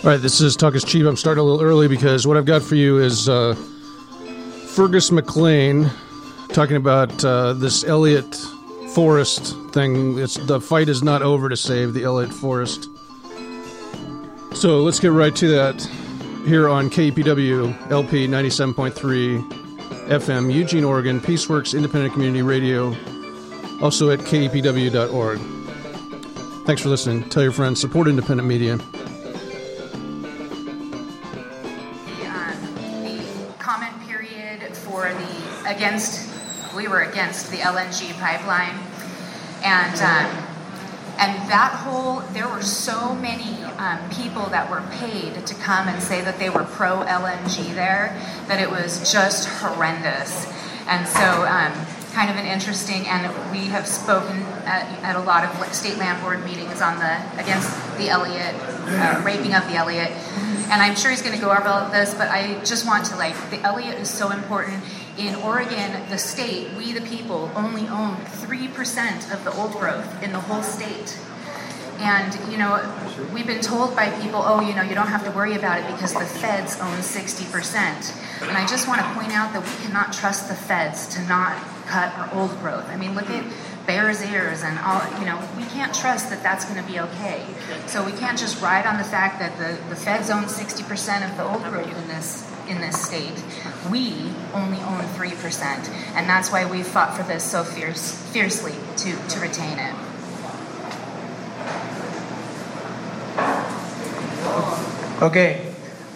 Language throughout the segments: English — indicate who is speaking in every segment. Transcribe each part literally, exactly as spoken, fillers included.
Speaker 1: All right, this is Talk is Cheap. I'm starting a little early because what I've got for you is uh, Fergus McLean talking about uh, this Elliott Forest thing. It's, the fight is not over to save the Elliott Forest. So let's get right to that here on K E P W L P ninety-seven point three F M, Eugene, Oregon, Peaceworks Independent Community Radio, also at K E P W dot org. Thanks for listening. Tell your friends. Support independent media.
Speaker 2: Against, we were against the L N G pipeline, and um, and that whole, there were so many um, people that were paid to come and say that they were pro L N G there, that it was just horrendous. And so um, kind of an interesting, and we have spoken at, at a lot of state land board meetings on the, against the Elliott, uh, raping of the Elliott, and I'm sure he's going to go over all of this, but I just want to, like, the Elliott is so important. In Oregon, the state, we the people, only own three percent of the old growth in the whole state. And, you know, we've been told by people, oh, you know, you don't have to worry about it because the feds own sixty percent. And I just want to point out that we cannot trust the feds to not cut our old growth. I mean, look at Bears Ears and all, you know, we can't trust that that's going to be okay. So we can't just ride on the fact that the, the feds own sixty percent of the old growth in this in this state. We only own three percent, and that's why we fought for this so fierce, fiercely to, to retain it.
Speaker 3: Okay.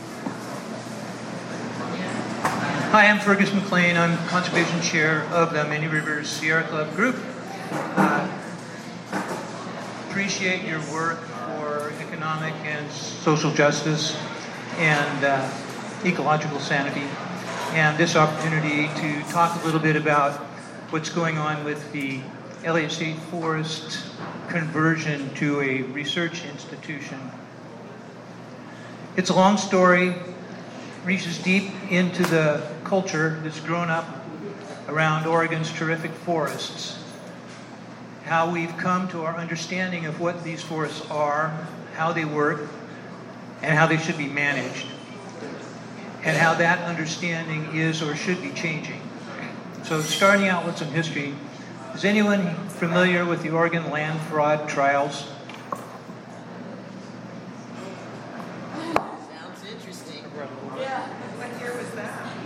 Speaker 3: Hi, I'm Fergus McLean. I'm Conservation Chair of the Many Rivers Sierra Club Group. Uh, appreciate your work for economic and social justice and uh, ecological sanity, and this opportunity to talk a little bit about what's going on with the Elliott State Forest conversion to a research institution. It's a long story, reaches deep into the culture that's grown up around Oregon's terrific forests, how we've come to our understanding of what these forests are, how they work, and how they should be managed, and how that understanding is or should be changing. So starting out with some history, is anyone familiar with the Oregon land fraud trials?
Speaker 4: Sounds interesting. Yeah, what year was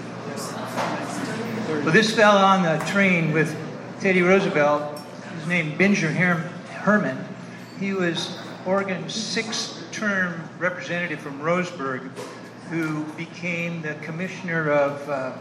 Speaker 4: that?
Speaker 3: Well, this fell on the train with Teddy Roosevelt. His name Benjamin Her- Herman. He was Oregon's sixth-term representative from Roseburg, who became the commissioner of uh,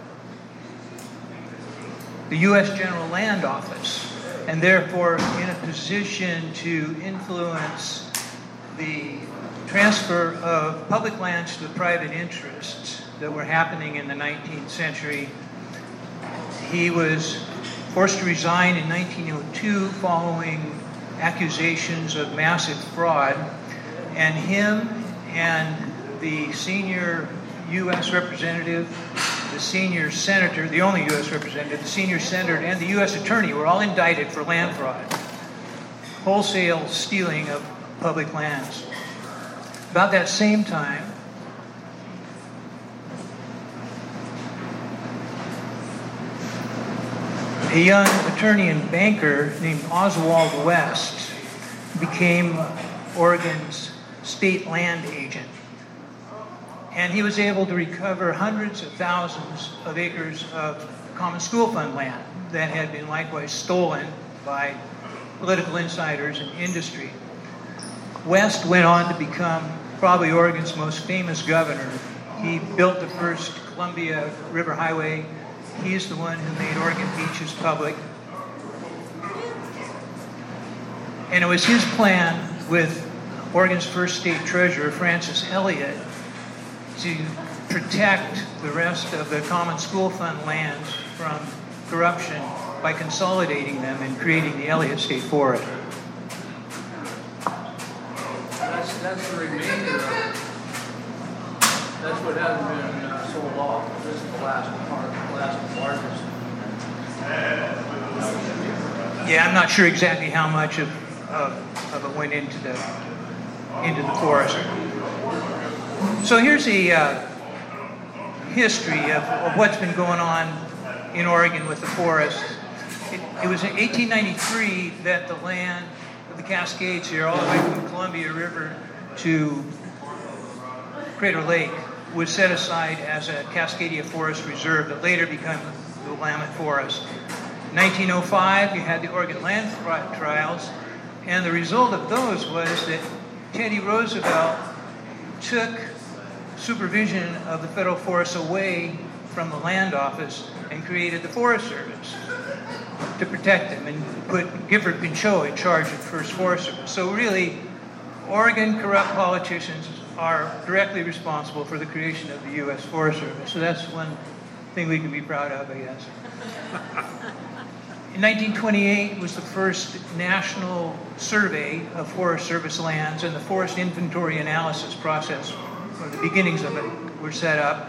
Speaker 3: the U S General Land Office, and therefore in a position to influence the transfer of public lands to the private interests that were happening in the nineteenth century. He was forced to resign in nineteen oh two following accusations of massive fraud, and him and the senior U S representative, the senior senator, the only U S representative, the senior senator, and the U S attorney were all indicted for land fraud, wholesale stealing of public lands. About that same time, a young attorney and banker named Oswald West became Oregon's state land agent. And he was able to recover hundreds of thousands of acres of common school fund land that had been likewise stolen by political insiders and industry. West went on to become probably Oregon's most famous governor. He built the first Columbia River Highway. He's the one who made Oregon beaches public. And it was his plan with Oregon's first state treasurer, Francis Elliott, to protect the rest of the common school fund lands from corruption by consolidating them and creating the Elliott State Forest.
Speaker 5: That's, that's the remainder of it. That's what hasn't been uh, sold off. This is the last part, the last largest.
Speaker 3: Yeah, I'm not sure exactly how much of, of, of it went into the into the forest. So here's a uh, history of, of what's been going on in Oregon with the forest. It, it was in eighteen ninety-three that the land of the Cascades here, all the way from the Columbia River to Crater Lake, was set aside as a Cascadia Forest Reserve that later became the Willamette Forest. In nineteen oh five, you had the Oregon Land Trials, and the result of those was that Teddy Roosevelt took supervision of the federal forests away from the land office and created the Forest Service to protect them, and put Gifford Pinchot in charge of the first Forest Service. So really, Oregon corrupt politicians are directly responsible for the creation of the U S Forest Service. So that's one thing we can be proud of, I guess. In nineteen twenty-eight was the first national survey of Forest Service lands, and the forest inventory analysis process, or the beginnings of it, were set up.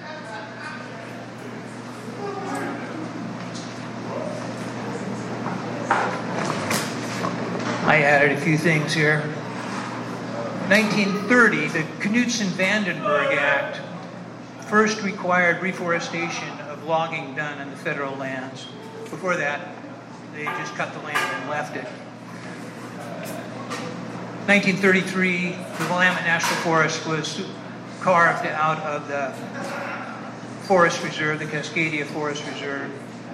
Speaker 3: I added a few things here. nineteen thirty, the Knudsen-Vandenberg Act first required reforestation of logging done on the federal lands. Before that, they just cut the land and left it. nineteen thirty-three, the Willamette National Forest was carved out of the Forest Reserve, the Cascadia Forest Reserve.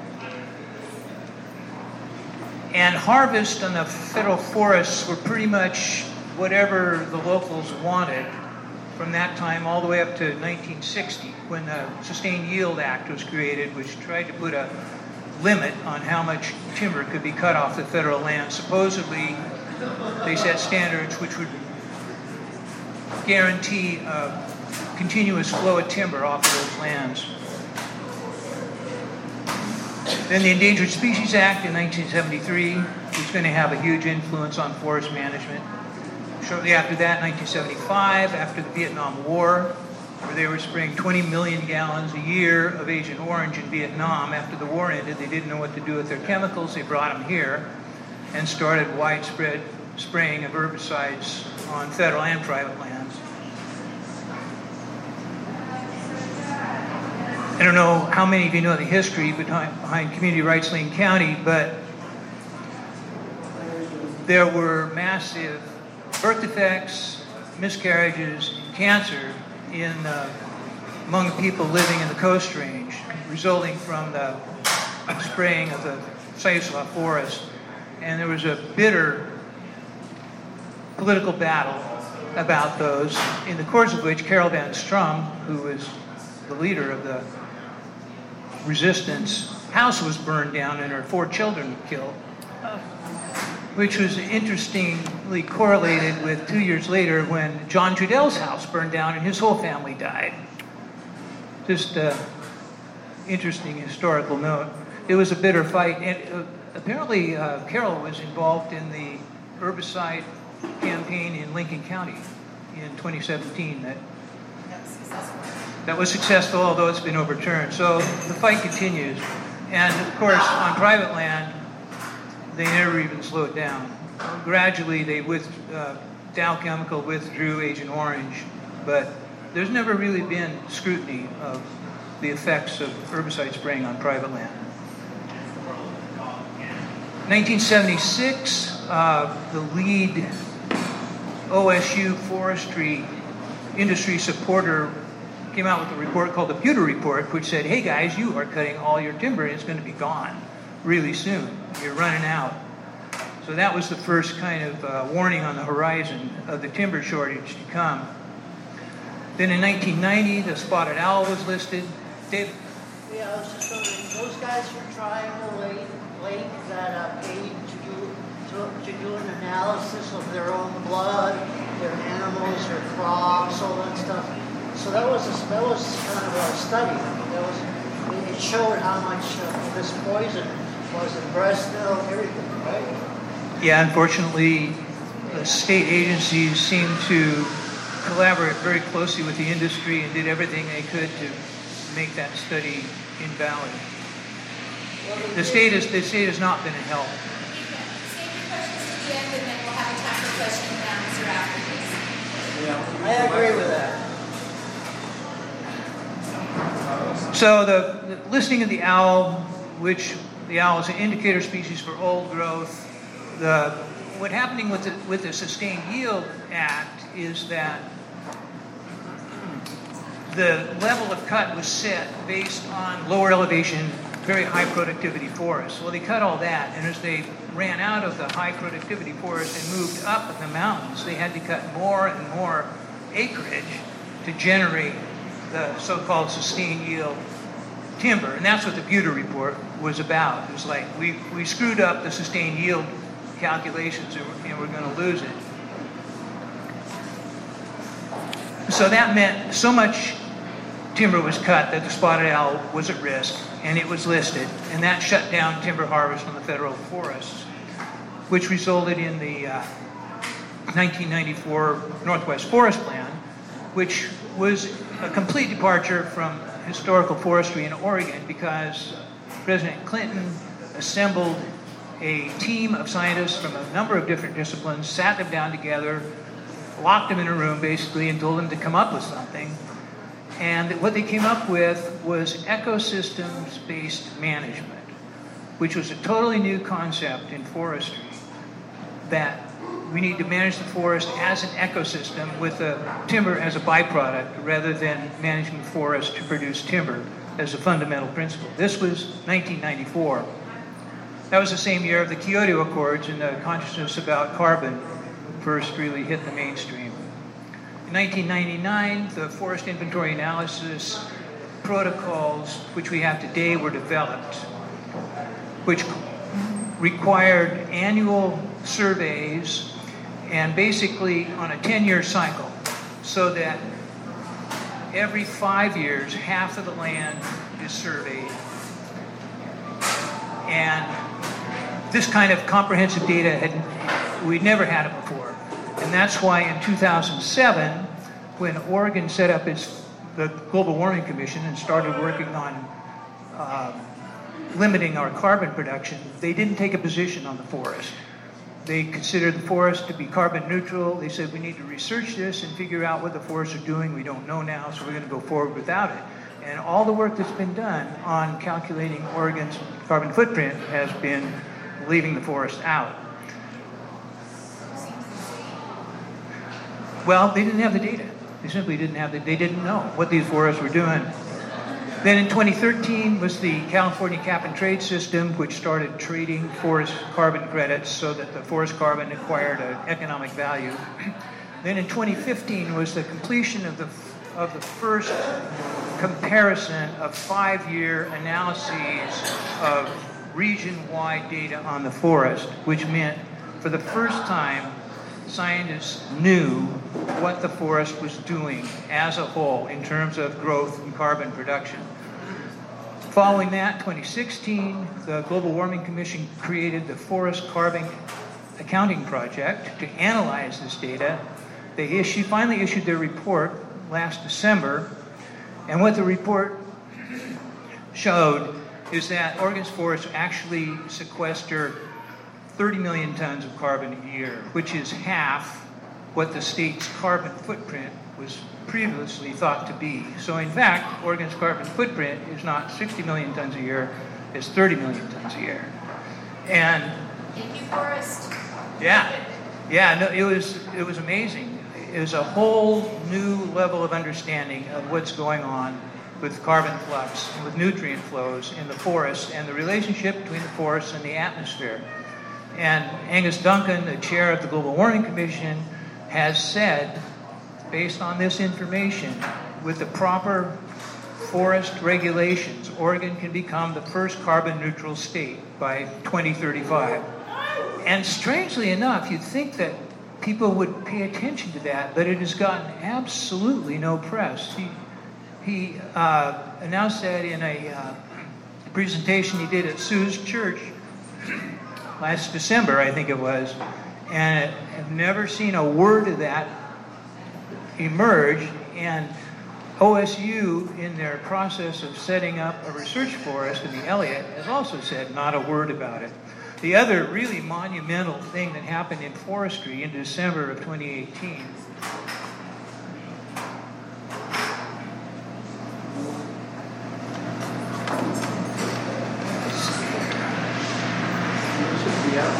Speaker 3: And harvest on the federal forests were pretty much whatever the locals wanted from that time all the way up to nineteen sixty, when the Sustained Yield Act was created, which tried to put a limit on how much timber could be cut off the federal land. Supposedly, they set standards which would guarantee a continuous flow of timber off of those lands. Then the Endangered Species Act in nineteen seventy-three was going to have a huge influence on forest management. Shortly after that, nineteen seventy-five, after the Vietnam War, where they were spraying twenty million gallons a year of Agent Orange in Vietnam. After the war ended, they didn't know what to do with their chemicals. They brought them here and started widespread spraying of herbicides on federal and private lands. I don't know how many of you know the history behind, behind Community Rights Lane County, but there were massive birth defects, miscarriages, and cancer in uh, among the people living in the Coast Range, resulting from the spraying of the Siuslaw forest. And there was a bitter political battle about those, in the course of which Carol Van Strum, who was the leader of the resistance, house was burned down and her four children were killed, which was interestingly correlated with two years later when John Trudell's house burned down and his whole family died. Just an interesting historical note. It was a bitter fight, and uh, apparently uh, Carol was involved in the herbicide campaign in Lincoln County in twenty seventeen. That, that was successful, although it's been overturned. So the fight continues. And of course, on private land, they never even slowed down. Gradually, they with uh, Dow Chemical withdrew Agent Orange, but there's never really been scrutiny of the effects of herbicide spraying on private land. nineteen seventy-six, uh, the lead O S U forestry industry supporter came out with a report called the Pewter Report, which said, hey guys, you are cutting all your timber and it's going to be gone really soon. You're running out. So that was the first kind of uh, warning on the horizon of the timber shortage to come. Then in nineteen ninety, the spotted owl was listed. Dave?
Speaker 6: Yeah, I was just wondering, those guys from Triangle Lake, Lake that uh, paid to do, to, to do an analysis of their own blood, their animals, their crops, all that stuff. So that was a, that was kind of a study. I mean, that was, it showed how much uh, this poison was in breast milk, everything, right?
Speaker 3: Yeah, unfortunately, the state agencies seem to collaborate very closely with the industry and did everything they could to make that study invalid. The state is the state has not been a help.
Speaker 2: Save your questions to the end, and then we'll have a time for question and answer after this.
Speaker 6: Yeah, I agree with that.
Speaker 3: So the, the listing of the owl, which the owl is an indicator species for old growth. The, what happening with the, with the Sustained Yield Act is that the level of cut was set based on lower elevation, very high productivity forests. Well, they cut all that, and as they ran out of the high productivity forest and moved up in the mountains, they had to cut more and more acreage to generate the so-called sustained yield timber. And that's what the Buter report was about. It was like, we, we screwed up the sustained yield calculations and we're, and we're going to lose it. So that meant so much timber was cut that the spotted owl was at risk, and it was listed, and that shut down timber harvest on the federal forests, which resulted in the uh, nineteen ninety-four Northwest Forest Plan, which was a complete departure from historical forestry in Oregon, because President Clinton assembled a team of scientists from a number of different disciplines, sat them down together, locked them in a room basically, and told them to come up with something. And what they came up with was ecosystems-based management, which was a totally new concept in forestry, that we need to manage the forest as an ecosystem with the timber as a byproduct rather than managing the forest to produce timber as a fundamental principle. This was nineteen ninety-four. That was the same year of the Kyoto Accords, and the consciousness about carbon first really hit the mainstream. In nineteen ninety-nine, the forest inventory analysis protocols, which we have today, were developed, which required annual surveys and basically on a ten-year cycle, so that every five years, half of the land is surveyed. And this kind of comprehensive data, had we'd never had it before. And that's why in two thousand seven, when Oregon set up its the Global Warming Commission and started working on uh, limiting our carbon production, they didn't take a position on the forest. They considered the forest to be carbon neutral. They said, we need to research this and figure out what the forests are doing. We don't know now, so we're going to go forward without it. And all the work that's been done on calculating Oregon's carbon footprint has been leaving the forest out. Well, they didn't have the data. They simply didn't have the, they didn't know what these forests were doing. Then in twenty thirteen was the California cap and trade system, which started trading forest carbon credits so that the forest carbon acquired an economic value. Then in twenty fifteen was the completion of the of the first comparison of five-year analyses of region-wide data on the forest, which meant for the first time scientists knew what the forest was doing as a whole in terms of growth and carbon production. Following that, twenty sixteen, the Global Warming Commission created the Forest Carbon Accounting Project to analyze this data. They issued, finally issued their report last December, and what the report showed is that Oregon's forests actually sequester thirty million tons of carbon a year, which is half what the state's carbon footprint was previously thought to be. So in fact, Oregon's carbon footprint is not sixty million tons a year, it's thirty million tons a year. And
Speaker 2: Thank you, Forrest.
Speaker 3: yeah, yeah, no, it was it was amazing. It was a whole new level of understanding of what's going on with carbon flux and with nutrient flows in the forest and the relationship between the forest and the atmosphere. And Angus Duncan, the chair of the Global Warming Commission, has said, based on this information, with the proper forest regulations, Oregon can become the first carbon neutral state by twenty thirty-five. And strangely enough, you'd think that people would pay attention to that, but it has gotten absolutely no press. He, he uh, announced that in a uh, presentation he did at Sue's church last December, I think it was, and I've never seen a word of that emerge. And O S U, in their process of setting up a research forest in the Elliott, has also said not a word about it. The other really monumental thing that happened in forestry in December of twenty eighteen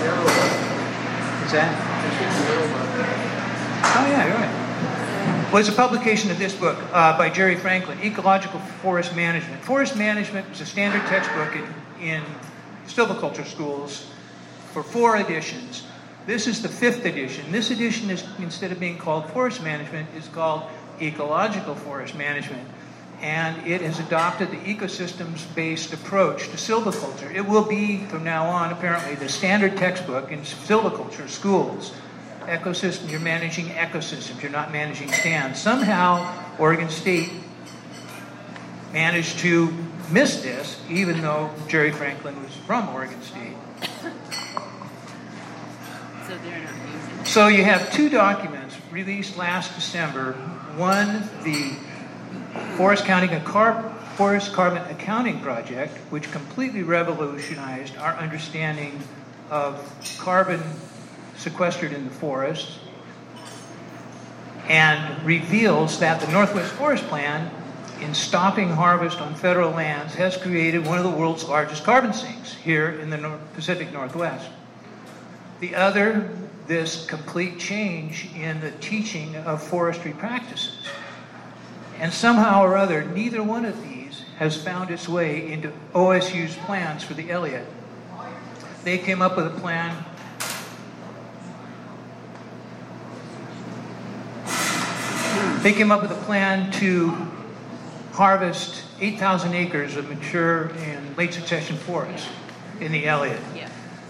Speaker 3: Is that? Oh, yeah, you're right. Well, it's a publication of this book uh, by Jerry Franklin, Ecological Forest Management. Forest Management was a standard textbook in, in silviculture schools for four editions. This is the fifth edition. This edition is, instead of being called Forest Management, is called Ecological Forest Management. And it has adopted the ecosystems-based approach to silviculture. It will be, from now on, apparently, the standard textbook in silviculture schools. Ecosystem, you're managing ecosystems, you're not managing stands. Somehow, Oregon State managed to miss this, even though Jerry Franklin was from Oregon State.
Speaker 4: So they're not using.
Speaker 3: So you have two documents released last December. One, the Forest, Counting a Car- Forest Carbon Accounting Project, which completely revolutionized our understanding of carbon sequestered in the forest, and reveals that the Northwest Forest Plan, in stopping harvest on federal lands, has created one of the world's largest carbon sinks here in the North Pacific Northwest. The other, this complete change in the teaching of forestry practices. And somehow or other, neither one of these has found its way into O S U's plans for the Elliott. They came up with a plan They came up with a plan to harvest eight thousand acres of mature and late succession forests in the Elliott.
Speaker 4: Yeah.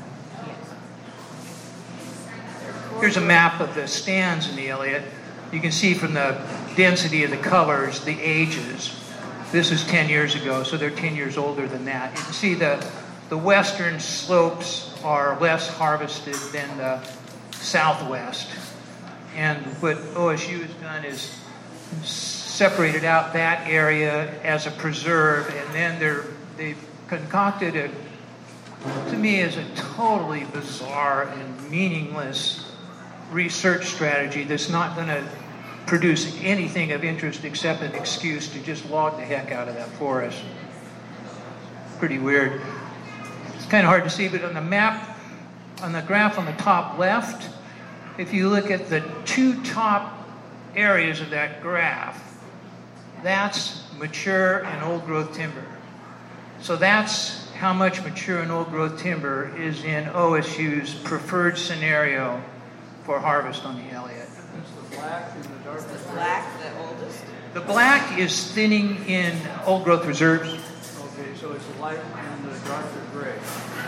Speaker 3: Here's a map of the stands in the Elliott. You can see from the density of the colors, the ages. This is ten years ago, so they're ten years older than that. You can see the, the western slopes are less harvested than the southwest. And what O S U has done is separated out that area as a preserve, and then they're, they've concocted a, to me, is a totally bizarre and meaningless research strategy that's not going to produce anything of interest except an excuse to just log the heck out of that forest. Pretty weird. It's kind of hard to see, but on the map, on the graph on the top left, if you look at the two top areas of that graph, that's mature and old growth timber. So that's how much mature and old growth timber is in O S U's preferred scenario for harvest on the Elliott.
Speaker 5: That's the black and the dark.
Speaker 4: Is the black the oldest?
Speaker 3: The black is thinning in old growth reserves.
Speaker 5: Okay, so it's light and the darker gray.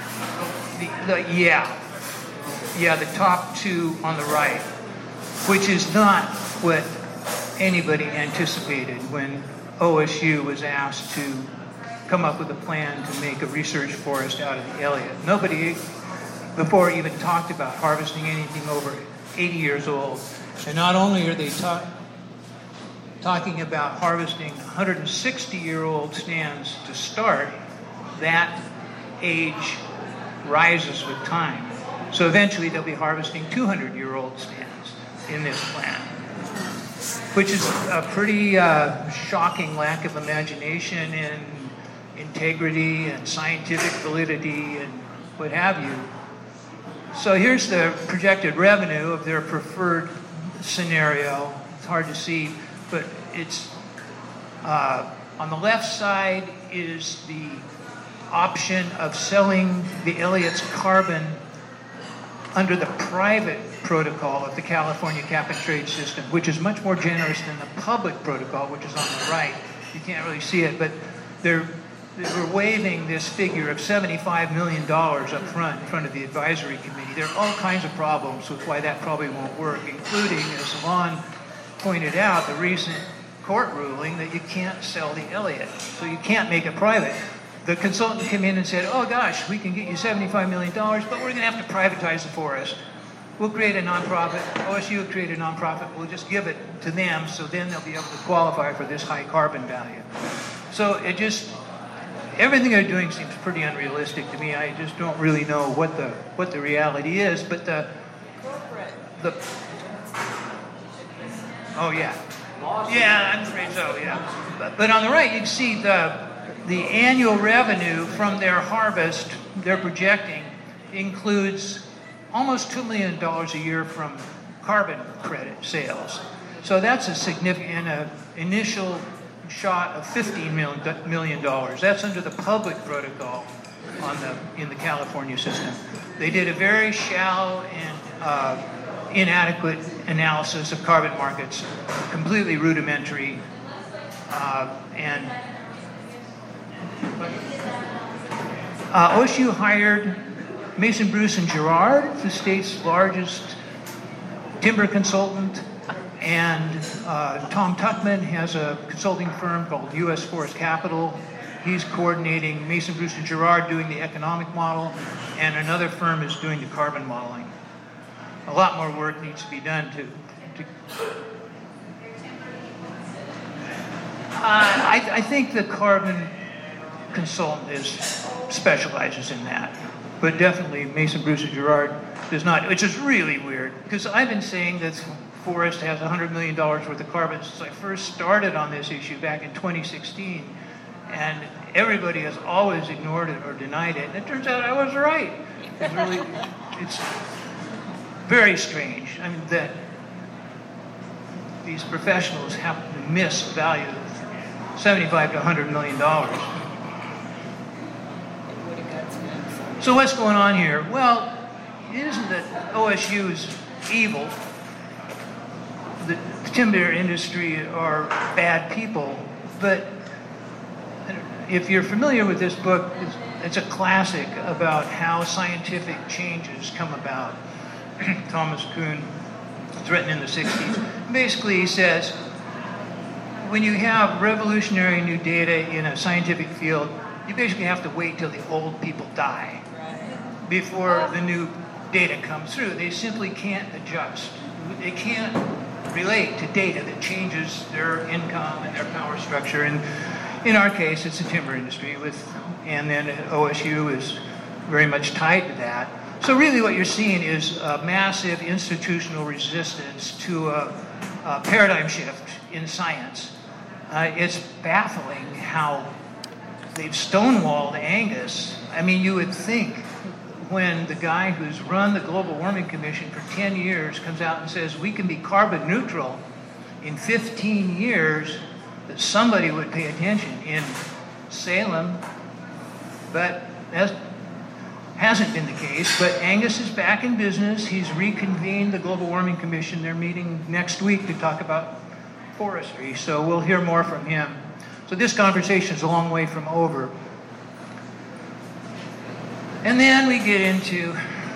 Speaker 3: The, the, yeah. Yeah, the top two on the right, which is not what anybody anticipated when O S U was asked to come up with a plan to make a research forest out of the Elliott. Nobody before even talked about harvesting anything over eighty years old. And not only are they ta- talking about harvesting one hundred sixty-year-old stands to start, that age rises with time. So eventually they'll be harvesting two hundred-year-old stands in this plan, which is a pretty uh, shocking lack of imagination and integrity and scientific validity and what have you. So here's the projected revenue of their preferred scenario. It's hard to see, but it's uh, on the left side is the option of selling the Elliott's carbon under the private protocol of the California cap and trade system, which is much more generous than the public protocol, which is on the right. You can't really see it, but they're We're waiving this figure of seventy-five million dollars up front in front of the advisory committee. There are all kinds of problems with why that probably won't work, including, as Lon pointed out, the recent court ruling that you can't sell the Elliott. So you can't make it private. The consultant came in and said, oh gosh, we can get you seventy-five million dollars, but we're going to have to privatize the forest. We'll create a nonprofit. O S U will create a nonprofit. We'll just give it to them, so then they'll be able to qualify for this high carbon value. So it just... Everything they're doing seems pretty unrealistic to me. I just don't really know what the what the reality is. But the the oh yeah, yeah, I'm afraid so. Yeah, but, but on the right you can see the the annual revenue from their harvest they're projecting includes almost two million dollars a year from carbon credit sales. So that's a significant uh, initial shot of fifteen million dollars. That's under the public protocol on the in the California system. They did a very shallow and uh, inadequate analysis of carbon markets, completely rudimentary, uh, and uh, O S U hired Mason, Bruce, and Girard, the state's largest timber consultant, and uh, Tom Tuckman has a consulting firm called U S Forest Capital. He's coordinating Mason, Bruce, and Girard doing the economic model, and another firm is doing the carbon modeling. A lot more work needs to be done to. to uh, I, I think the carbon consultant is specializes in that, but definitely Mason, Bruce, and Girard does not, which is really weird, because I've been saying that forest has one hundred million dollars worth of carbon since I first started on this issue back in twenty sixteen, and everybody has always ignored it or denied it, and it turns out I was right. It's really, it's very strange. I mean, that these professionals happen to miss a value of seventy-five to one hundred million dollars. So what's going on here? Well, it isn't that O S U is evil. The timber industry are bad people, but if you're familiar with this book, it's, it's a classic about how scientific changes come about. Thomas Kuhn, it's written in the sixties. Basically, he says, when you have revolutionary new data in a scientific field, you basically have to wait till the old people die before the new data comes through. They simply can't adjust. They can't relate to data that changes their income and their power structure. And in our case, it's the timber industry, with, and then O S U is very much tied to that. So really what you're seeing is a massive institutional resistance to a, a paradigm shift in science. Uh, it's baffling how they've stonewalled Angus. I mean, you would think when the guy who's run the Global Warming Commission for ten years comes out and says we can be carbon neutral in fifteen years, that somebody would pay attention in Salem, but that hasn't been the case. But Angus is back in business. He's reconvened the Global Warming Commission. They're meeting next week to talk about forestry, so we'll hear more from him. So this conversation is a long way from over. And then we get into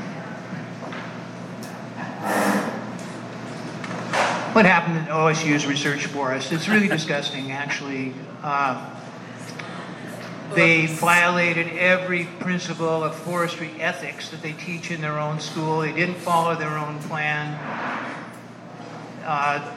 Speaker 3: what happened in O S U's research forest. It's really disgusting, actually. Uh, they violated every principle of forestry ethics that they teach in their own school. They didn't follow their own plan. Uh,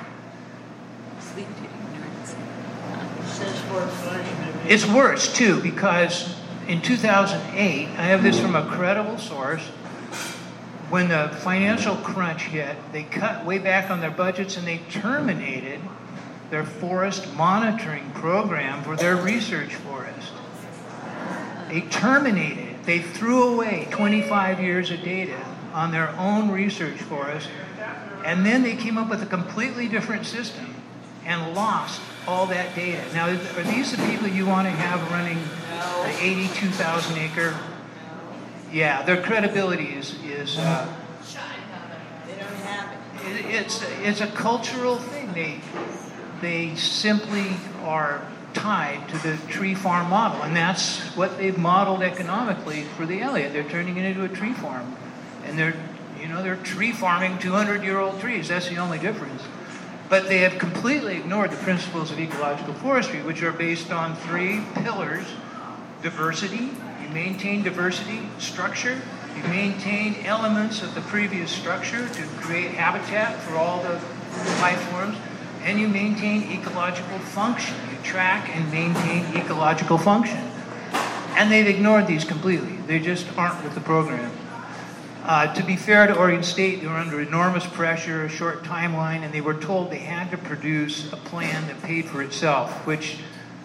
Speaker 3: it's worse, too, because in two thousand eight, I have this from a credible source, when the financial crunch hit, they cut way back on their budgets and they terminated their forest monitoring program for their research forest. They terminated it. They threw away twenty-five years of data on their own research forest, and then they came up with a completely different system and lost all that data. Now, are these the people you want to have running the eighty-two thousand acre? Yeah, their credibility is is. Uh,
Speaker 4: They don't have it.
Speaker 3: it it's it's a cultural thing. They they simply are tied to the tree farm model, and that's what they've modeled economically for the Elliott. They're turning it into a tree farm, and they're you know they're tree farming two hundred year old trees. That's the only difference. But they have completely ignored the principles of ecological forestry, which are based on three pillars: diversity. You maintain diversity, structure. You maintain elements of the previous structure to create habitat for all the life forms, and you maintain ecological function. You track and maintain ecological function. And they've ignored these completely. They just aren't with the program. Uh, to be fair to Oregon State, they were under enormous pressure, a short timeline, and they were told they had to produce a plan that paid for itself, which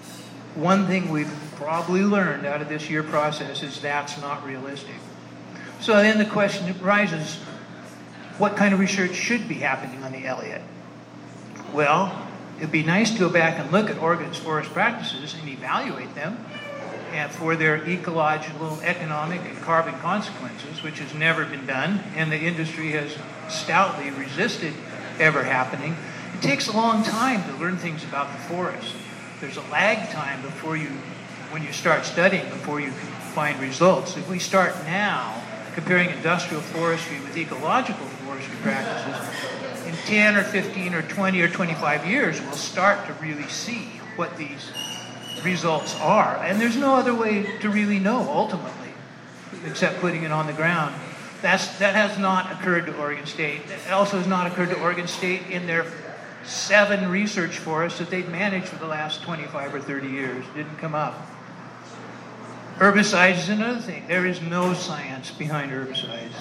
Speaker 3: one thing we've probably learned out of this year process is that's not realistic. So then the question arises, what kind of research should be happening on the Elliott? Well, it'd be nice to go back and look at Oregon's forest practices and evaluate them and for their ecological, economic, and carbon consequences, which has never been done, and the industry has stoutly resisted ever happening. It takes a long time to learn things about the forest. There's a lag time before you, when you start studying, before you can find results. If we start now comparing industrial forestry with ecological forestry practices, in ten or fifteen or twenty or twenty-five years, we'll start to really see what these results are. And there's no other way to really know, ultimately, except putting it on the ground. That's, that has not occurred to Oregon State. It also has not occurred to Oregon State in their seven research forests that they've managed for the last twenty-five or thirty years. It didn't come up. Herbicides is another thing. There is no science behind herbicides.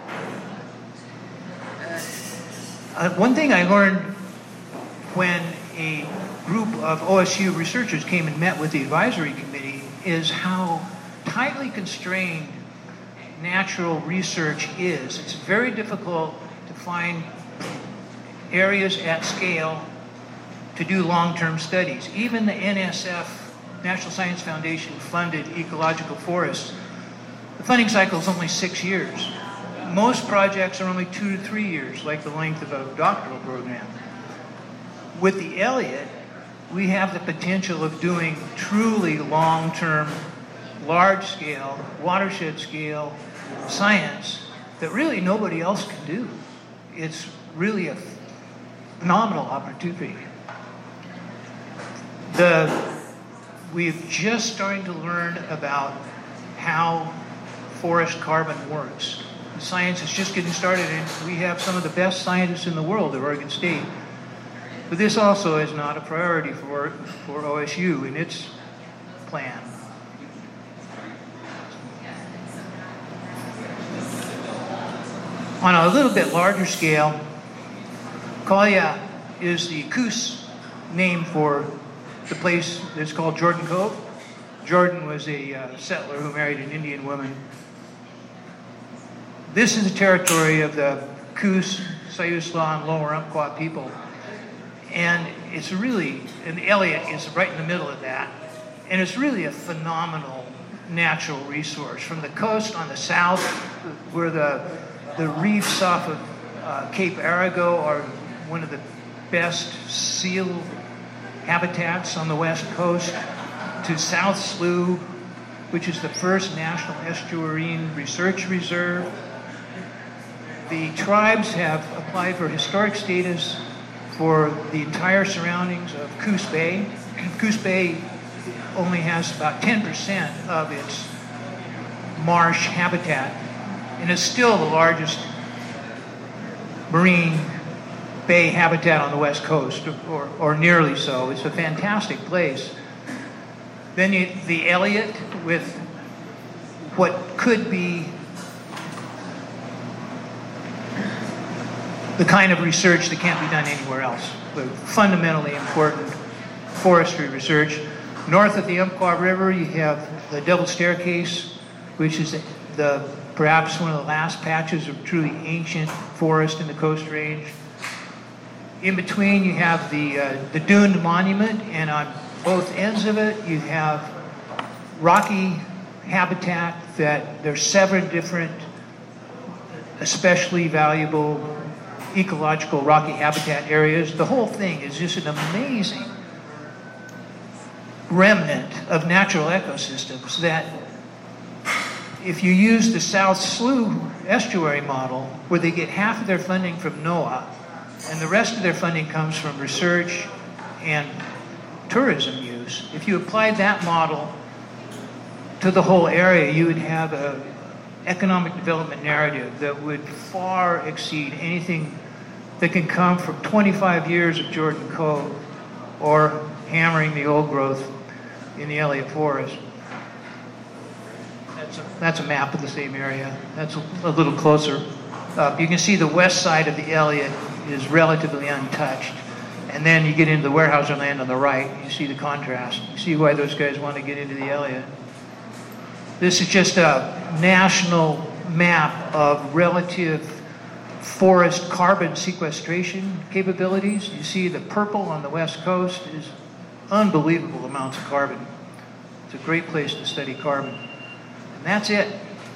Speaker 3: Uh, one thing I learned when a group of O S U researchers came and met with the advisory committee is how tightly constrained natural research is. It's very difficult to find areas at scale to do long-term studies. Even the N S F, National Science Foundation funded ecological forests, the funding cycle is only six years. Most projects are only two to three years, like the length of a doctoral program. With the Elliott, we have the potential of doing truly long-term, large-scale, watershed-scale science that really nobody else can do. It's really a phenomenal opportunity. The, we're just starting to learn about how forest carbon works. The science is just getting started, and we have some of the best scientists in the world at Oregon State. But this also is not a priority for, for O S U in its plan. On a little bit larger scale, Collier is the Coos name for the place that's called Jordan Cove. Jordan was a uh, settler who married an Indian woman. This is the territory of the Coos, Siuslaw, and Lower Umpqua people. And it's really, and the Elliott is right in the middle of that. And it's really a phenomenal natural resource. From the coast on the south, where the, the reefs off of uh, Cape Arago are one of the best seal habitats on the west coast, to South Slough, which is the first national estuarine research reserve. The tribes have applied for historic status for the entire surroundings of Coos Bay. Coos Bay only has about ten percent of its marsh habitat, and is still the largest marine bay habitat on the west coast, or, or nearly so. It's a fantastic place. Then you, the Elliott, with what could be the kind of research that can't be done anywhere else, the fundamentally important forestry research. North of the Umpqua River, you have the Double Staircase, which is the perhaps one of the last patches of truly ancient forest in the Coast Range. In between, you have the uh, the Dune Monument, and on both ends of it, you have rocky habitat that there's seven different especially valuable ecological rocky habitat areas. The whole thing is just an amazing remnant of natural ecosystems that, if you use the South Slough estuary model, where they get half of their funding from NOAA, and the rest of their funding comes from research and tourism use, if you applied that model to the whole area, you would have an economic development narrative that would far exceed anything that can come from twenty-five years of Jordan Cove or hammering the old growth in the Elliott Forest. That's a, that's a map of the same area. That's a, a little closer up. You can see the west side of the Elliott is relatively untouched. And then you get into the Weyerhaeuser land on the right. You see the contrast. You see why those guys want to get into the Elliott. This is just a national map of relative forest carbon sequestration capabilities. You see the purple on the west coast is unbelievable amounts of carbon. It's a great place to study carbon. And that's it.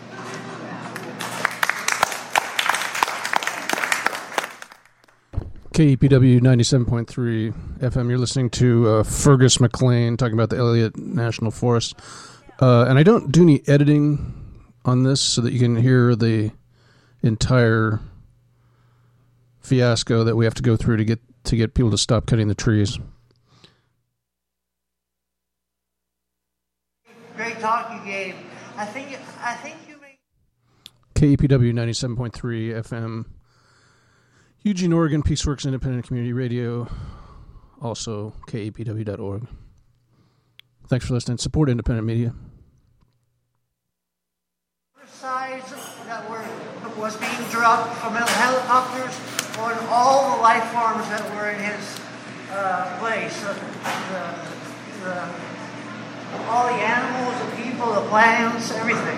Speaker 1: K E P W ninety-seven point three F M. You're listening to uh, Fergus McLean talking about the Elliott National Forest. Uh, and I don't do any editing on this so that you can hear the entire fiasco that we have to go through to get to get people to stop cutting the trees.
Speaker 6: Great talk you gave. I think I think you made.
Speaker 1: K E P W ninety-seven point three F M. Eugene, Oregon, Peaceworks Independent Community Radio, also K E P W dot org. Thanks for listening. Support independent media.
Speaker 6: Size that were was being dropped from helicopters on all the life forms that were in his uh, place. Uh, the, the, all the animals, the people, the plants, everything.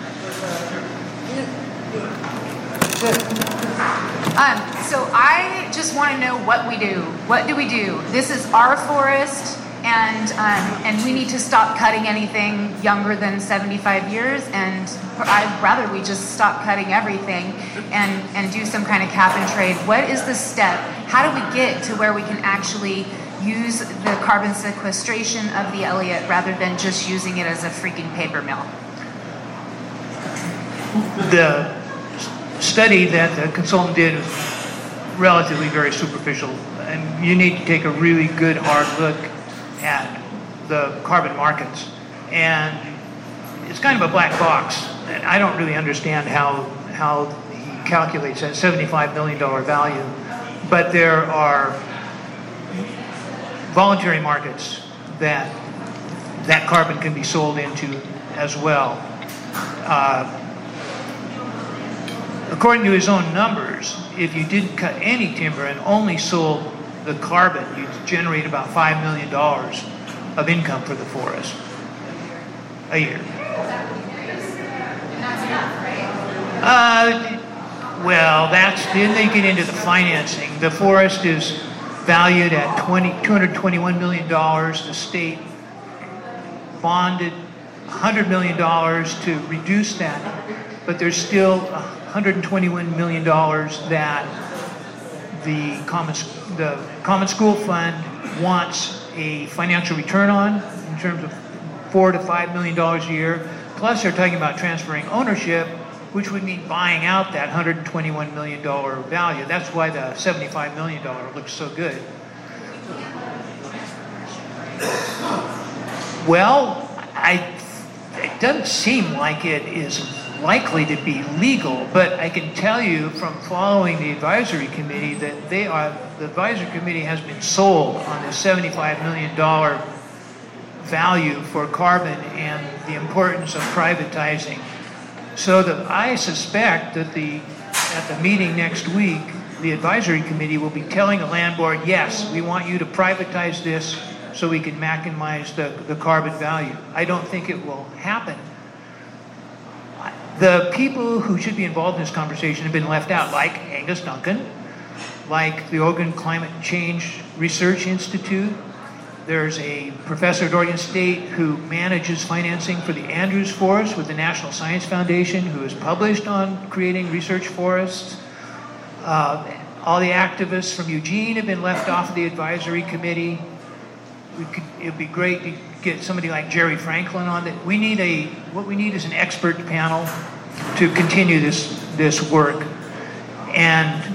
Speaker 2: Um, so I just want to know what we do. What do we do? This is our forest, and um, and we need to stop cutting anything younger than seventy-five years. And I'd rather we just stop cutting everything and and do some kind of cap and trade. What is the step? How do we get to where we can actually use the carbon sequestration of the Elliott rather than just using it as a freaking paper mill?
Speaker 3: The study that the consultant did is relatively very superficial, and you need to take a really good hard look at the carbon markets. And it's kind of a black box, and I don't really understand how how he calculates that seventy-five million dollars value, but there are voluntary markets that that carbon can be sold into as well. Uh, According to his own numbers, if you didn't cut any timber and only sold the carbon, you'd generate about five million dollars of income for the forest a year. Uh, well, that's, then they get into the financing. The forest is valued at two hundred twenty-one million dollars. The state bonded one hundred million dollars to reduce that, but there's still one hundred twenty-one million dollars that the common, the Common School Fund wants a financial return on in terms of four to five million dollars a year. Plus, they're talking about transferring ownership, which would mean buying out that one hundred twenty-one million dollars value. That's why the seventy-five million dollars looks so good. Well, I, it doesn't seem like it is likely to be legal, but I can tell you from following the advisory committee that they are, the advisory committee has been sold on this seventy-five million dollars value for carbon and the importance of privatizing. So that I suspect that the at the meeting next week, the advisory committee will be telling the land board, yes, we want you to privatize this so we can maximize the, the carbon value. I don't think it will happen. The people who should be involved in this conversation have been left out, like Angus Duncan, like the Oregon Climate Change Research Institute. There's a professor at Oregon State who manages financing for the Andrews Forest with the National Science Foundation, who has published on creating research forests. Uh, all the activists from Eugene have been left off of the advisory committee. We could, it'd be great to get somebody like Jerry Franklin on that. We need a, what we need is an expert panel to continue this, this work. And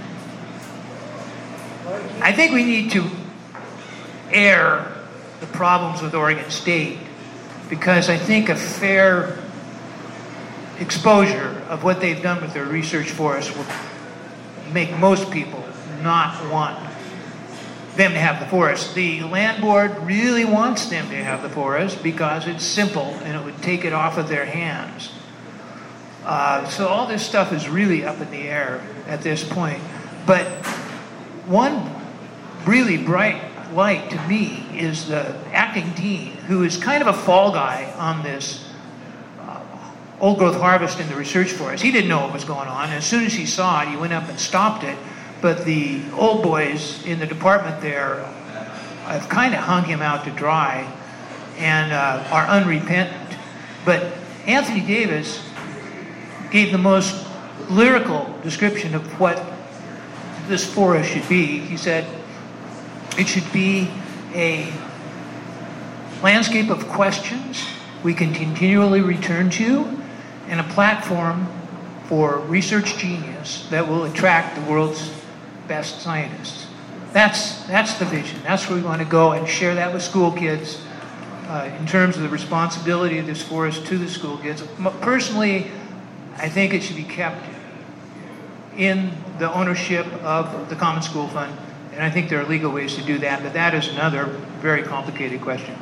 Speaker 3: I think we need to air the problems with Oregon State, because I think a fair exposure of what they've done with their research forests will make most people not want them to have the forest. The land board really wants them to have the forest because it's simple and it would take it off of their hands. Uh, so all this stuff is really up in the air at this point. But one really bright light to me is the acting dean, who is kind of a fall guy on this uh, old growth harvest in the research forest. He didn't know what was going on. As soon as he saw it, he went up and stopped it. But the old boys in the department there have kind of hung him out to dry and uh, are unrepentant. But Anthony Davis gave the most lyrical description of what this forest should be. He said it should be a landscape of questions we can continually return to, and a platform for research genius that will attract the world's best scientists. That's, that's the vision. That's where we want to go, and share that with school kids uh, in terms of the responsibility of this forest to the school kids. Personally, I think it should be kept in the ownership of the Common School Fund, and I think there are legal ways to do that, but that is another very complicated question.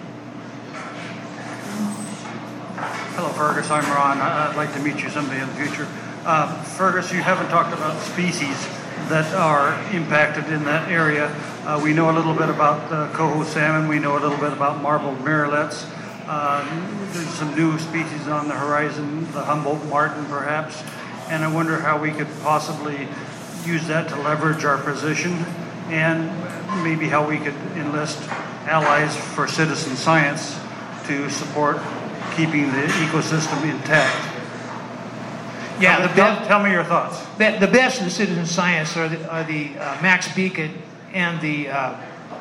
Speaker 7: Hello, Fergus. I'm Ron. I'd like to meet you someday in the future. Uh, Fergus, you haven't talked about species that are impacted in that area. Uh, we know a little bit about the coho salmon. We know a little bit about marbled miralets. Uh, there's some new species on the horizon, the Humboldt martin, perhaps. And I wonder how we could possibly use that to leverage our position, and maybe how we could enlist allies for citizen science to support keeping the ecosystem intact.
Speaker 3: Yeah,
Speaker 7: tell,
Speaker 3: the
Speaker 7: tell,
Speaker 3: best,
Speaker 7: tell me your thoughts.
Speaker 3: The, the best in the citizen science are the, are the uh, Max Beacon and the uh,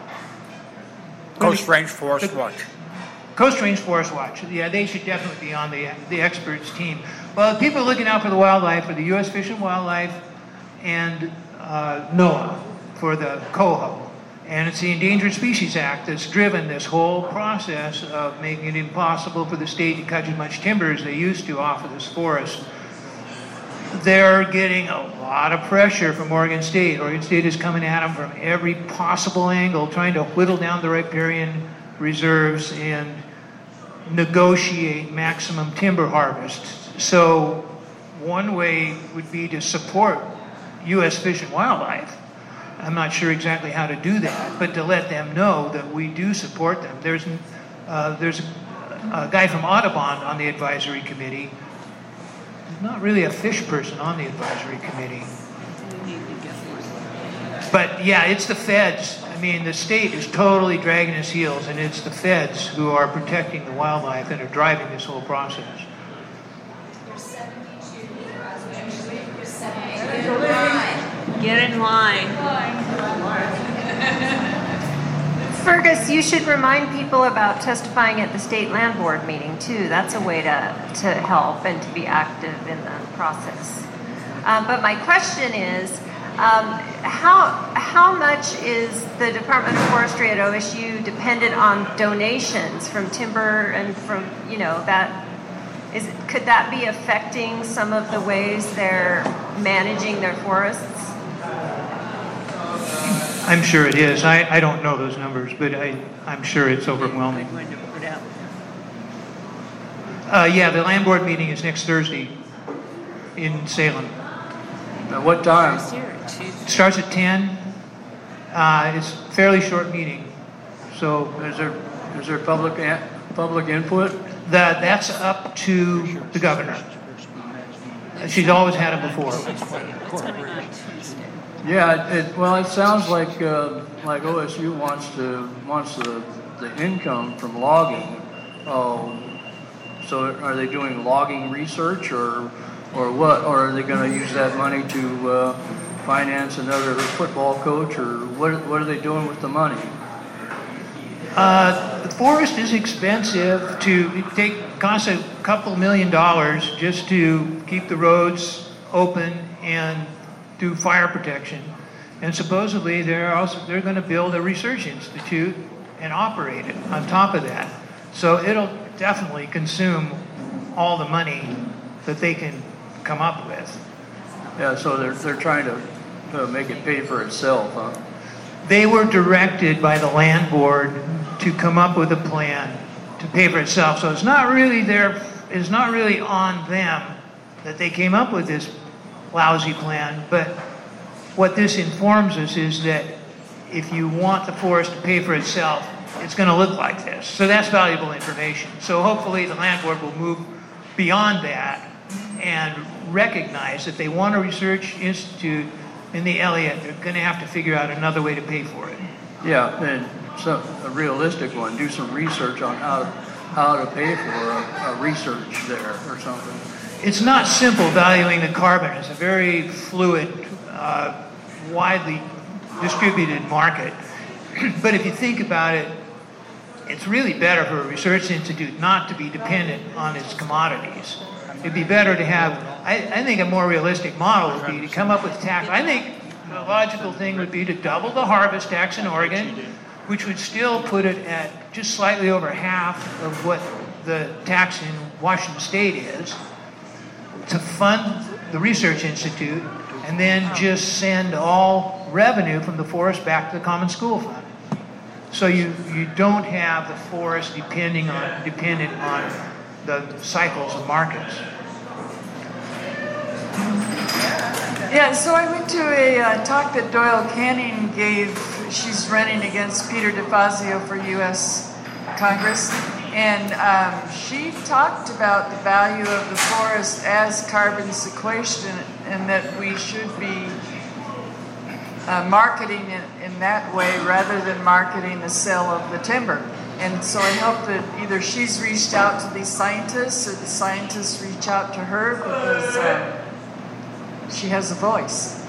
Speaker 8: Coast Range Forest
Speaker 3: the,
Speaker 8: Watch.
Speaker 3: Coast Range Forest Watch. Yeah, they should definitely be on the the experts team. Well, people are looking out for the wildlife, for the U S Fish and Wildlife, and uh, NOAA for the coho. And it's the Endangered Species Act that's driven this whole process of making it impossible for the state to cut as much timber as they used to off of this forest. They're getting a lot of pressure from Oregon State. Oregon State is coming at them from every possible angle, trying to whittle down the riparian reserves and negotiate maximum timber harvests. So one way would be to support U S Fish and Wildlife. I'm not sure exactly how to do that, but to let them know that we do support them. There's, uh, there's a, a guy from Audubon on the advisory committee. There's not really a fish person on the advisory committee. But yeah, it's the feds. I mean, the state is totally dragging its heels, and it's the feds who are protecting the wildlife and are driving this whole process.
Speaker 4: Get in line.
Speaker 9: Fergus, you should remind people about testifying at the state land board meeting too. That's a way to, to help and to be active in the process. Um, but my question is, um, how how much is the Department of Forestry at O S U dependent on donations from timber and from, you know, that is could that be affecting some of the ways they're managing their forests?
Speaker 3: I'm sure it is. I, I don't know those numbers, but I, I'm sure it's overwhelming. Uh, yeah, the land board meeting is next Thursday in Salem.
Speaker 5: At what time?
Speaker 3: It starts at ten. Uh, it's a fairly short meeting. So
Speaker 5: Is there, is there public, an- public input?
Speaker 3: that that's up to the governor. She's always had it before.
Speaker 5: Yeah, it, it- well, it sounds like, uh, like O S U wants to, wants the, the income from logging. Um, so are they doing logging research, or, or what? Or are they gonna use that money to, uh, finance another football coach, or what, what are they doing with the money?
Speaker 3: Uh, the forest is expensive to take, costs a couple million dollars just to keep the roads open and do fire protection. And supposedly they're also, they're going to build a research institute and operate it on top of that. So it'll definitely consume all the money that they can come up with.
Speaker 5: Yeah, so they're, they're trying to, uh, make it pay for itself, huh?
Speaker 3: They were directed by the land board to come up with a plan to pay for itself. So it's not really their, it's not really on them that they came up with this lousy plan. But what this informs us is that if you want the forest to pay for itself, it's going to look like this. So that's valuable information. So hopefully the land board will move beyond that and recognize that they want a research institute in the Elliott, they're going to have to figure out another way to pay for it.
Speaker 5: Yeah, and so a realistic one. Do some research on how to, how to pay for a, a research there or something.
Speaker 3: It's not simple valuing the carbon. It's a very fluid, uh, widely distributed market. But if you think about it, it's really better for a research institute not to be dependent on its commodities. It'd be better to have, I, I think a more realistic model would be to come up with tax. I think the logical thing would be to double the harvest tax in Oregon, which would still put it at just slightly over half of what the tax in Washington State is, to fund the Research Institute, and then just send all revenue from the forest back to the Common School Fund. So you, you don't have the forest depending on dependent on the cycles of markets.
Speaker 8: Yeah, so I went to a uh, talk that Doyle Canning gave. She's running against Peter DeFazio for U S Congress. And um, she talked about the value of the forest as carbon sequestration, and that we should be uh, marketing it in that way rather than marketing the sale of the timber. And so I hope that either she's reached out to these scientists or the scientists reach out to her, because uh, she has a voice.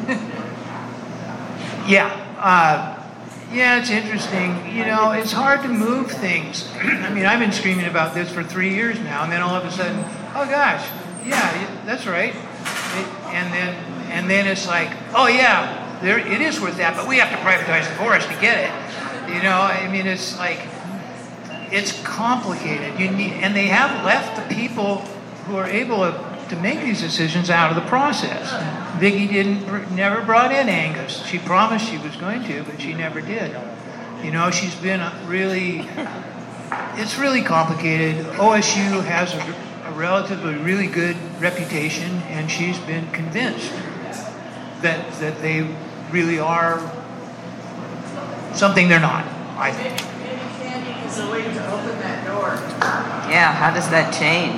Speaker 3: Yeah. Uh, Yeah, it's interesting. You know, it's hard to move things. I mean, I've been screaming about this for three years now, and then all of a sudden, oh gosh, yeah, that's right. It, and then, and then it's like, oh yeah, there it is worth that, but we have to privatize the forest to get it. You know, I mean, it's like, it's complicated. You need, and they have left the people who are able to, to make these decisions out of the process. Vicki didn't, never brought in Angus. She promised she was going to, but she never did. You know, she's been really, it's really complicated. O S U has a, a relatively really good reputation, and she's been convinced that that they really are something they're not, I think.
Speaker 4: Maybe Candy is a way to open that door.
Speaker 10: Yeah, how does that change?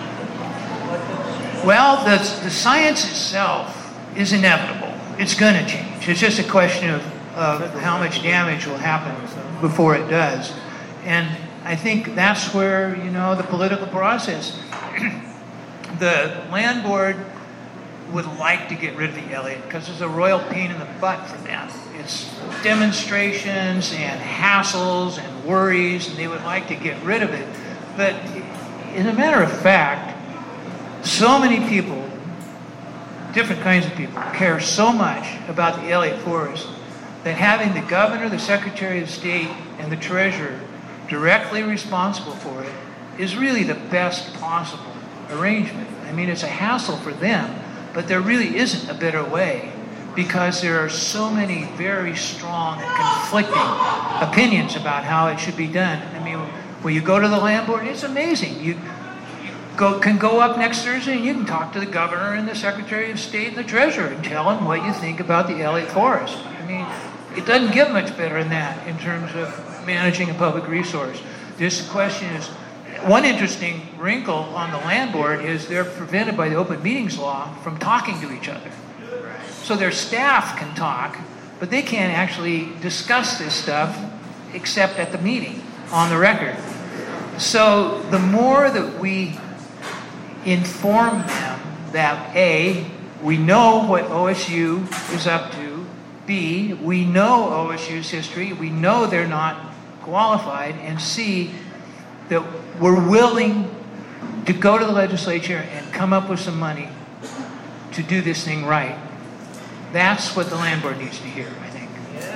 Speaker 3: Well, the, the science itself is inevitable. It's going to change. It's just a question of, of how much damage will happen before it does. And I think that's where, you know, the political process, the land board would like to get rid of the Elliott because it's a royal pain in the butt for them. It's demonstrations and hassles and worries, and they would like to get rid of it. But in a matter of fact, so many people, different kinds of people, care so much about the Elliott Forest that having the governor, the secretary of state, and the treasurer directly responsible for it is really the best possible arrangement. I mean, it's a hassle for them, but there really isn't a better way, because there are so many very strong and conflicting opinions about how it should be done. I mean, when you go to the land board, it's amazing. You Go, can go up next Thursday and you can talk to the governor and the secretary of state and the treasurer and tell them what you think about the Elliott Forest. I mean, it doesn't get much better than that in terms of managing a public resource. This question is, one interesting wrinkle on the land board is they're prevented by the open meetings law from talking to each other. So their staff can talk, but they can't actually discuss this stuff except at the meeting, on the record. So the more that we inform them that A, we know what O S U is up to, B, we know O S U's history, we know they're not qualified, and C, that we're willing to go to the legislature and come up with some money to do this thing right. That's what the land board needs to hear, I think.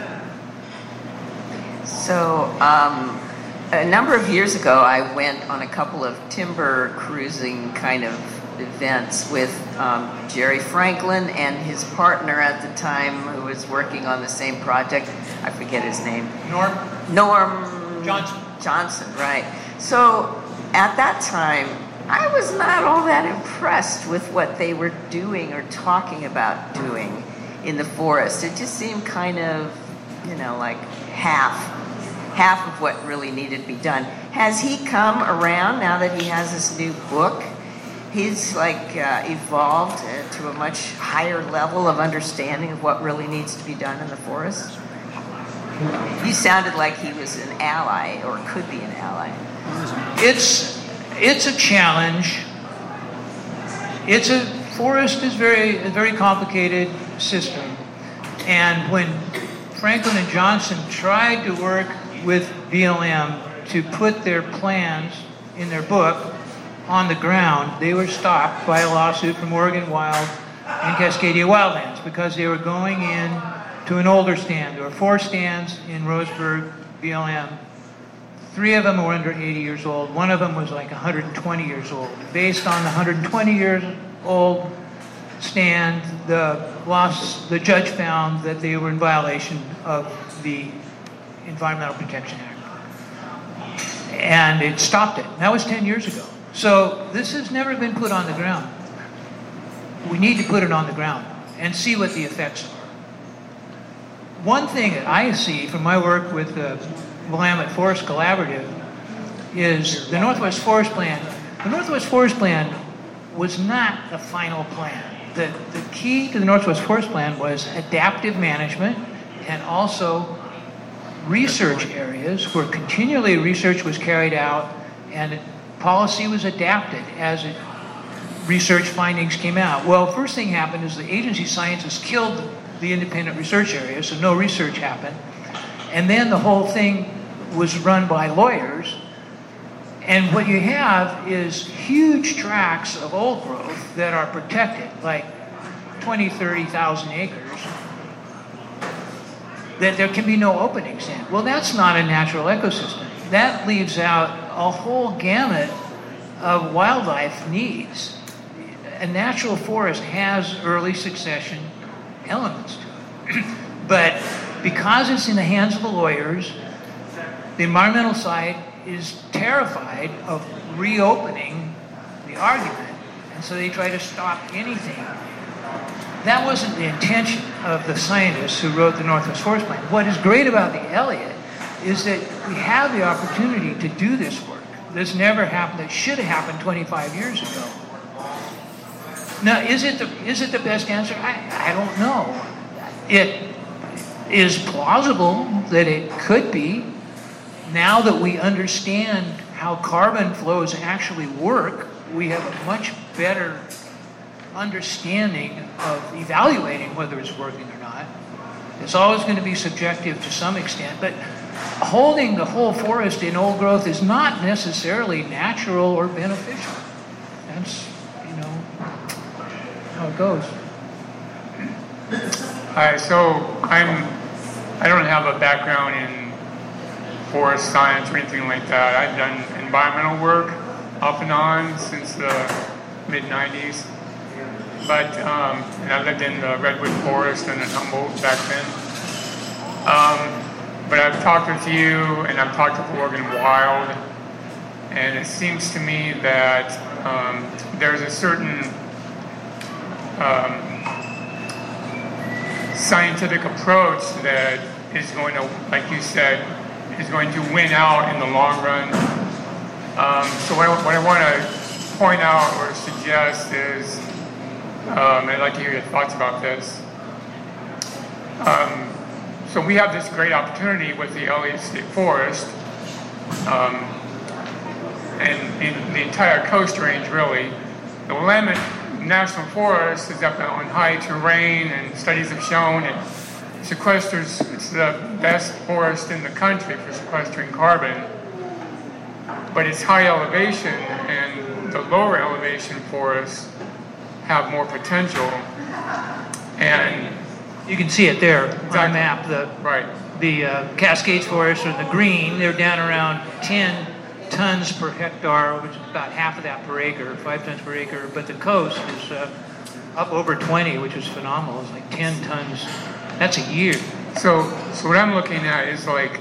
Speaker 10: So, um, a number of years ago, I went on a couple of timber cruising kind of events with um, Jerry Franklin and his partner at the time, who was working on the same project. I forget his name.
Speaker 3: Norm?
Speaker 10: Norm
Speaker 3: Johnson.
Speaker 10: Johnson, right. So at that time, I was not all that impressed with what they were doing or talking about doing in the forest. It just seemed kind of, you know, like half. half of what really needed to be done. Has he come around now that he has this new book he's like uh, evolved uh, to a much higher level of understanding of what really needs to be done in the forest? You sounded like he was an ally or could be an ally.
Speaker 3: It's it's a challenge. It's a forest is very a very complicated system, and when Franklin and Johnson tried to work with B L M to put their plans in their book on the ground, they were stopped by a lawsuit from Oregon Wild and Cascadia Wildlands because they were going in to an older stand. There were four stands in Roseburg, B L M. Three of them were under eighty years old. One of them was like one hundred twenty years old. Based on the one hundred twenty years old stand, the loss, the judge found that they were in violation of the Environmental Protection Act. And it stopped it. That was ten years ago. So this has never been put on the ground. We need to put it on the ground and see what the effects are. One thing that I see from my work with the Willamette Forest Collaborative is the Northwest Forest Plan. The Northwest Forest Plan was not the final plan. The, the key to the Northwest Forest Plan was adaptive management and also research areas where continually research was carried out and policy was adapted as it, research findings came out. Well, first thing happened is the agency scientists killed the independent research areas, so no research happened. And then the whole thing was run by lawyers. And what you have is huge tracts of old growth that are protected, like twenty, thirty thousand acres, that there can be no openings in. Well, that's not a natural ecosystem. That leaves out a whole gamut of wildlife needs. A natural forest has early succession elements to it. But because it's in the hands of the lawyers, the environmental side is terrified of reopening the argument, and so they try to stop anything. That wasn't the intention of the scientists who wrote the Northwest Forest Plan. What is great about the Elliott is that we have the opportunity to do this work. This never happened. It should have happened twenty-five years ago. Now, is it the, is it the best answer? I, I don't know. It is plausible that it could be. Now that we understand how carbon flows actually work, we have a much better understanding of evaluating whether it's working or not. It's always going to be subjective to some extent, but holding the whole forest in old growth is not necessarily natural or beneficial. That's, you know, how it goes.
Speaker 11: Hi, so I'm, I don't have a background in forest science or anything like that. I've done environmental work off and on since the mid nineties. But, um, and I lived in the Redwood Forest and in Humboldt back then. Um, but I've talked with you and I've talked with Oregon Wild, and it seems to me that um, there's a certain um, scientific approach that is going to, like you said, is going to win out in the long run. Um, so what I, what I want to point out or suggest is, um, I'd like to hear your thoughts about this. Um, so we have this great opportunity with the Elliott State Forest, um, and in the entire Coast Range, really. The Willamette National Forest is up on high terrain, and studies have shown it sequesters, it's the best forest in the country for sequestering carbon, but it's high elevation, and the lower elevation forests have more potential. And
Speaker 3: you can see it there
Speaker 11: exactly.
Speaker 3: on the map. The,
Speaker 11: right.
Speaker 3: the uh, Cascades Forest, or the green, they're down around ten tons per hectare, which is about half of that per acre, five tons per acre. But the coast is uh, up over twenty, which is phenomenal. It's like ten tons. That's a year.
Speaker 11: So, so what I'm looking at is like,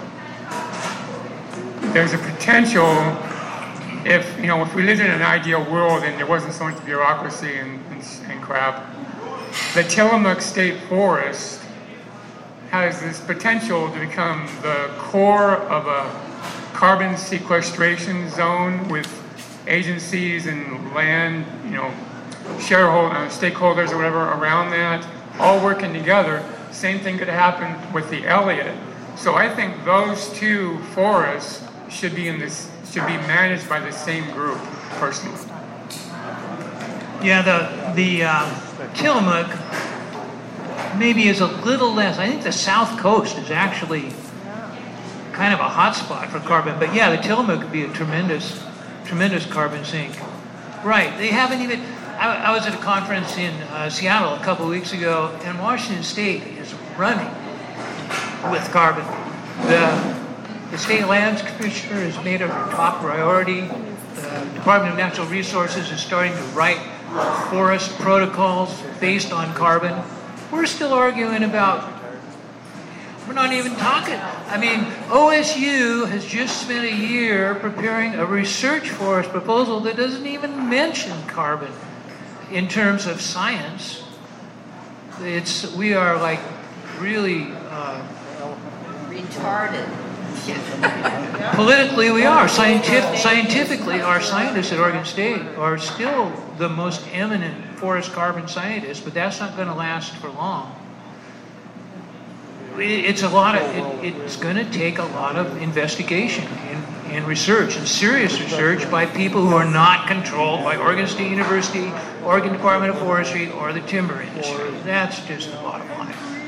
Speaker 11: there's a potential, if, you know, if we lived in an ideal world and there wasn't so much bureaucracy and, and, and crap, the Tillamook State Forest has this potential to become the core of a carbon sequestration zone with agencies and land, you know, shareholders, uh, stakeholders or whatever around that, all working together. Same thing could happen with the Elliott. So I think those two forests should be in this, should be managed by the same group, personally.
Speaker 3: Yeah, the the uh, Tillamook maybe is a little less. I think the South Coast is actually kind of a hot spot for carbon. But yeah, the Tillamook could be a tremendous, tremendous carbon sink. Right. They haven't even. I, I was at a conference in uh, Seattle a couple of weeks ago, and Washington State is running with carbon. The, the state lands commissioner has made it a top priority. The Department of Natural Resources is starting to write forest protocols based on carbon. We're still arguing about, we're not even talking. I mean, O S U has just spent a year preparing a research forest proposal that doesn't even mention carbon in terms of science. It's, we are like really uh,
Speaker 10: retarded.
Speaker 3: Politically, we are. Scientific, scientifically, our scientists at Oregon State are still the most eminent forest carbon scientists, but that's not going to last for long. It's a lot of. It, it's going to take a lot of investigation and, and research, and serious research by people who are not controlled by Oregon State University, Oregon Department of Forestry, or the timber industry. That's just the bottom line.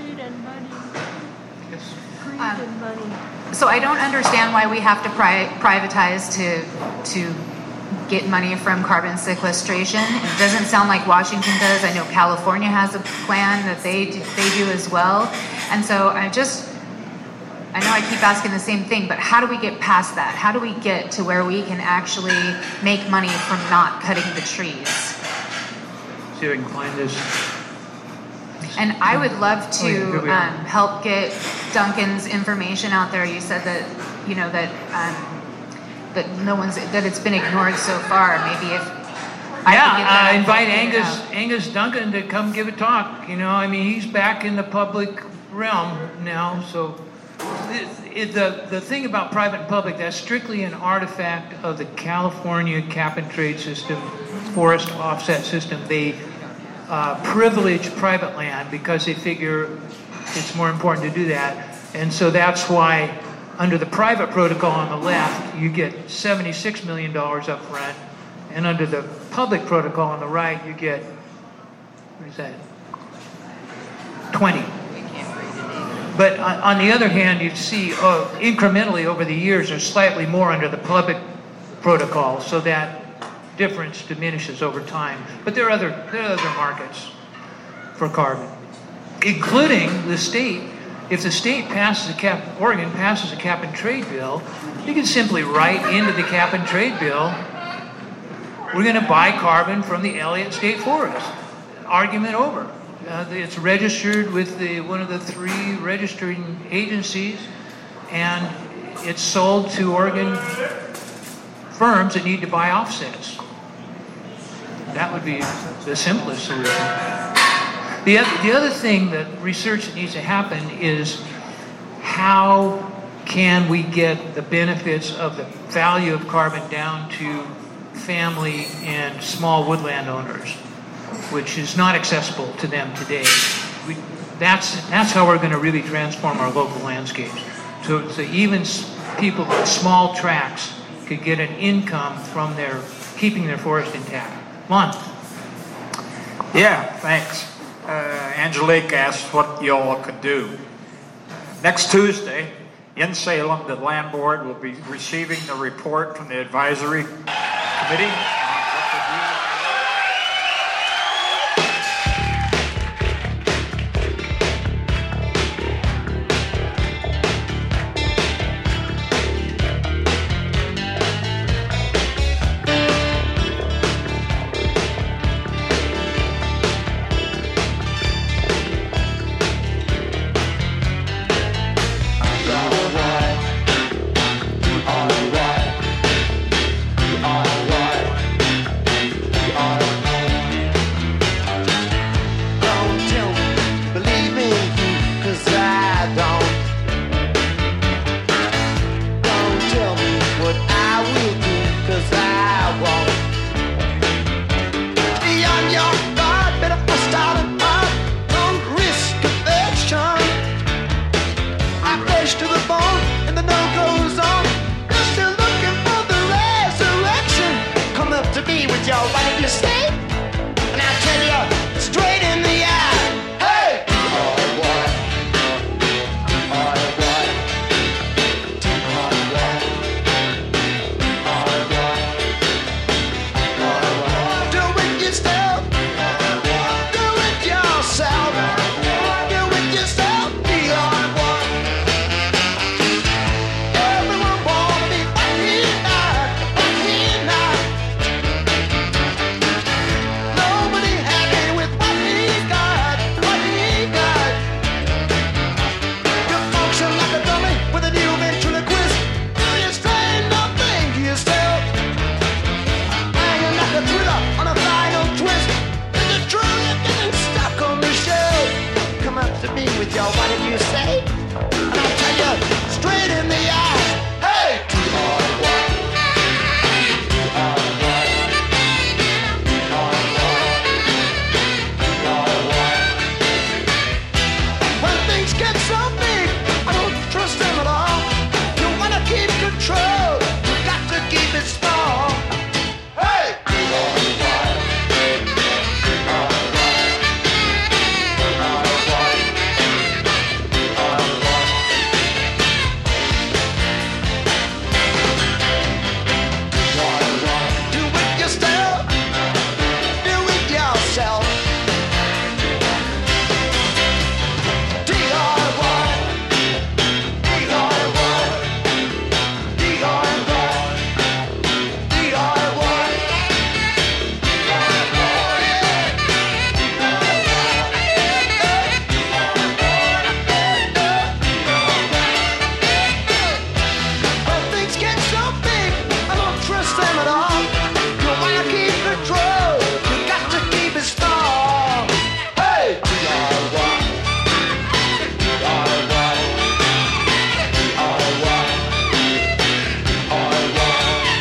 Speaker 2: Um, so I don't understand why we have to pri- privatize to to get money from carbon sequestration. It doesn't sound like Washington does. I know California has a plan that they do, they do as well. And so I just, I know I keep asking the same thing, but how do we get past that? How do we get to where we can actually make money from not cutting the trees?
Speaker 3: See if I can find this.
Speaker 2: And I would love to
Speaker 3: Oh, yeah,
Speaker 2: um, help get Duncan's information out there. You said that, you know, that um, that no one's, that it's been ignored so far. Maybe if I
Speaker 3: yeah,
Speaker 2: could get that
Speaker 3: uh, invite
Speaker 2: out.
Speaker 3: Angus Angus Duncan to come give a talk. You know, I mean, he's back in the public realm now. So it, it, the the thing about private and public, that's strictly an artifact of the California cap and trade system, forest offset system. They uh, privilege private land because they figure it's more important to do that, and so that's why under the private protocol on the left, you get seventy-six million dollars up front, and under the public protocol on the right, you get, what is that, twenty. But on, on the other hand, you see oh, incrementally over the years, there's slightly more under the public protocol, so that difference diminishes over time. But there are other, there are other markets for carbon, including the state. If the state passes a cap, Oregon passes a cap and trade bill, you can simply write into the cap and trade bill, we're going to buy carbon from the Elliott State Forest. Argument over. Uh, it's registered with the one of the three registering agencies, and it's sold to Oregon firms that need to buy offsets. That would be the simplest solution. The other, the other thing that research that needs to happen is how can we get the benefits of the value of carbon down to family and small woodland owners, which is not accessible to them today. We, that's, that's how we're going to really transform our local landscapes. So, so even people with small tracts could get an income from their keeping their forest intact. Lon.
Speaker 12: Yeah, thanks. Uh, Angelique asked what y'all could do. Next Tuesday, in Salem, the Land Board will be receiving the report from the Advisory Committee.
Speaker 13: with y'all. Why did you stay? And I'll tell you straight in the eye. Hey! Hard boy. Hard boy. Hard boy. Hard boy. Hard boy. Do it yourself. Do it yourself. Do it yourself. Be hard boy. Everyone wanna be what he not, what he not. Nobody happy with what he got, what he got. You function like a dummy with a new ventriloquist. You strain nothing to yourself. Hanging like a thriller on a final twist. Is it true you're getting stuck on the shelf? Come up to me with your what did you say? And I'll tell you straight in the eye. Hey! Hard boy. Hard boy. Hard boy. Hard boy. When things get so big, I don't trust them at all. You wanna keep control, you got to keep it small. Hey! Hard boy. Hard boy. Hard boy. Hard boy. Hard boy. Do it yourself. Do it yourself. D R Y. D R Y. D R Y. D R Y. When things get so big, I don't trust them at all. You wanna keep control, you got to keep it strong. Hey! D R Y. D R Y. D R Y. D R Y.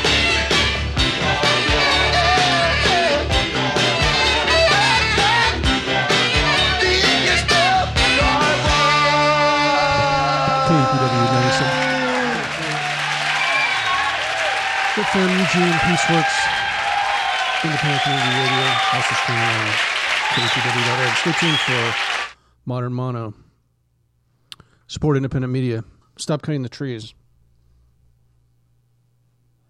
Speaker 13: Do it yourself, D R Y.
Speaker 1: K P W ninety-seven. Good for Eugene Peaceworks, Independent Community Radio, also streaming on K P W dot org. Stay tuned for Modern Mono. Support independent media. Stop cutting the trees.